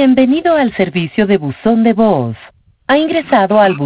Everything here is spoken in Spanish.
Bienvenido al servicio de buzón de voz. Ha ingresado al